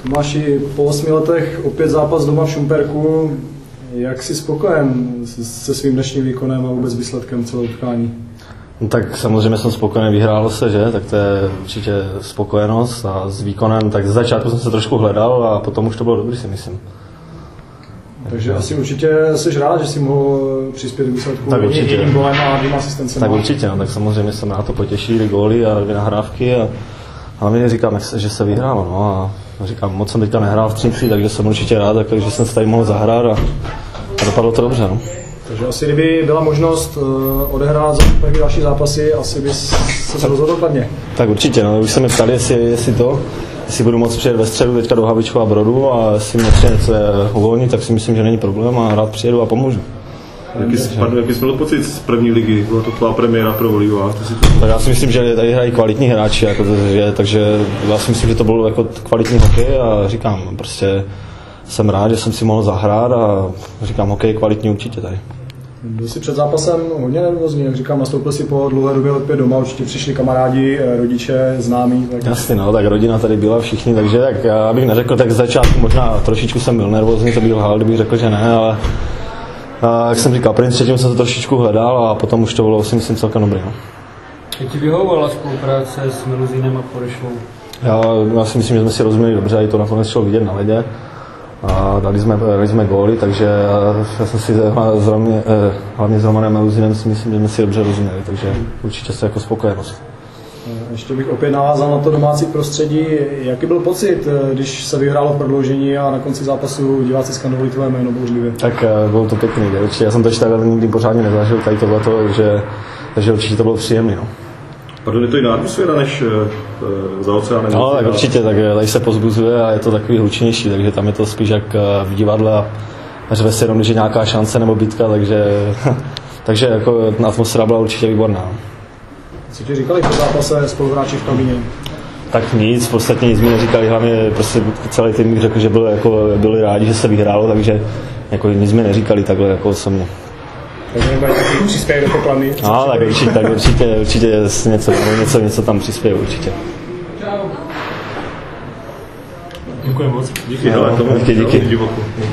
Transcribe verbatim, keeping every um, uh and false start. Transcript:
Tomáši, po osmi letech opět zápas doma v Šumperku. Jak jsi spokojen se svým dnešním výkonem a vůbec výsledkem celého utkání? No tak samozřejmě jsem spokojený, vyhrálo se, že? Tak to je určitě spokojenost a s výkonem, tak z začátku jsem se trošku hledal a potom už to bylo dobrý, si myslím. Takže asi určitě jsi rád, že jsi mohl přispět k výsledku tak určitě. jedním gólem a dvěma asistencemi. Tak určitě, no, tak samozřejmě jsem na to potěší, dvě góly a dvě nahrávky a hlavně říkám, že se vyhrálo, no a říkám, moc jsem teďka nehrál v Třinci, takže jsem určitě rád, takže jsem se tady mohl zahrát a, a dopadlo to dobře, no. Takže asi kdyby byla možnost uh, odehrát za další zápasy, asi bys se rozhodl kladně. Tak určitě, no, už se mi ptali, jestli, jestli to, jestli budu moct přijet ve středu teďka do Havlíčkova Brodu a jestli mě třeba něco je uvolnit, tak si myslím, že není problém a rád přijedu a pomůžu. Jaký jsi, pardon, jaký jsi měl pocit z první ligy? Byla to tvá premiéra pro Volívu? Tak já si myslím, že tady hrají kvalitní hráči, jako to je, takže já si myslím, že to byl jako kvalitní hokej a říkám, prostě jsem rád, že jsem si mohl zahrát a říkám, hokej kvalitní určitě tady. Byl jsi před zápasem hodně nervózní, jak říkám, nastoupil si po dlouhé době opět doma, určitě přišli kamarádi, rodiče, známí. Tak... Jasně, no, tak rodina tady byla všichni, takže tak já bych neřekl, tak z začátku možná trošičku jsem byl nervózní, to bych lhal, kdybych řekl, že ne, ale a, jak jsem říkal, první třetím jsem to trošičku hledal a potom už to bylo, si myslím, celkem dobrý. No. Jak ti vyhovovala spolupráce s Meluzínem a Porešou? Já, já si myslím, že jsme si rozuměli dobře, i to nakonec šlo vidět na ledě. A dali jsme, dali jsme góly, takže já jsem si hlavně, hlavně s Romanem Meluzínem si myslím, že jsme si dobře rozuměli, takže určitě se jako spokojenost. Ještě bych opět navázal na to domácí prostředí. Jaký byl pocit, když se vyhrálo v prodloužení a na konci zápasu diváci skandovali tvoje jméno bouřlivě? Tak bylo to pěkný, určitě. Já jsem to ještě takhle nikdy pořádně nezažil, tady tohleto, takže, takže určitě to bylo příjemné. No. Pardon, je to jiná atmosféra než uh, za oceánem? No, tak určitě, tak tady se pozbuzuje a je to takový hlučnější, takže tam je to spíš jak v divadle a řve se jenom, když je nějaká šance nebo bitka, takže, takže jako atmosféra byla určitě výborná. Co ti říkali po zápase spoluhráči v kabině? Tak nic, v podstatě nic mi neříkali, hlavně prostě celý tým mi řekl, že byl, jako, byli rádi, že se vyhrálo, takže jako nic mi neříkali takhle jako osobně. Takže nebo taky přispěje do poklady? No, tak určitě, tak určitě, určitě něco, něco, něco tam přispěje určitě. Děkuji moc. Díky, hele, tomu, díky, díky.